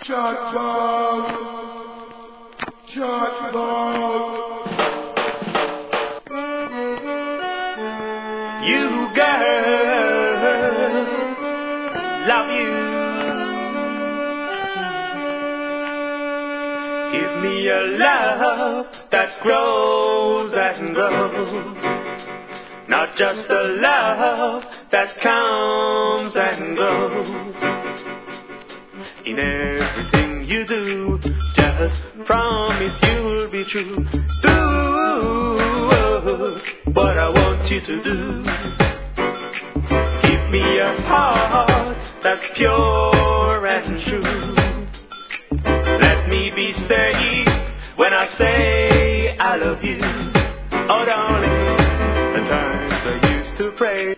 Chatbug, you girl, love you. Give me a love that grows and grows, not just a love that comes and goes. In everything you do, just promise you'll be true. Do what I want you to do. Give me a heart that's pure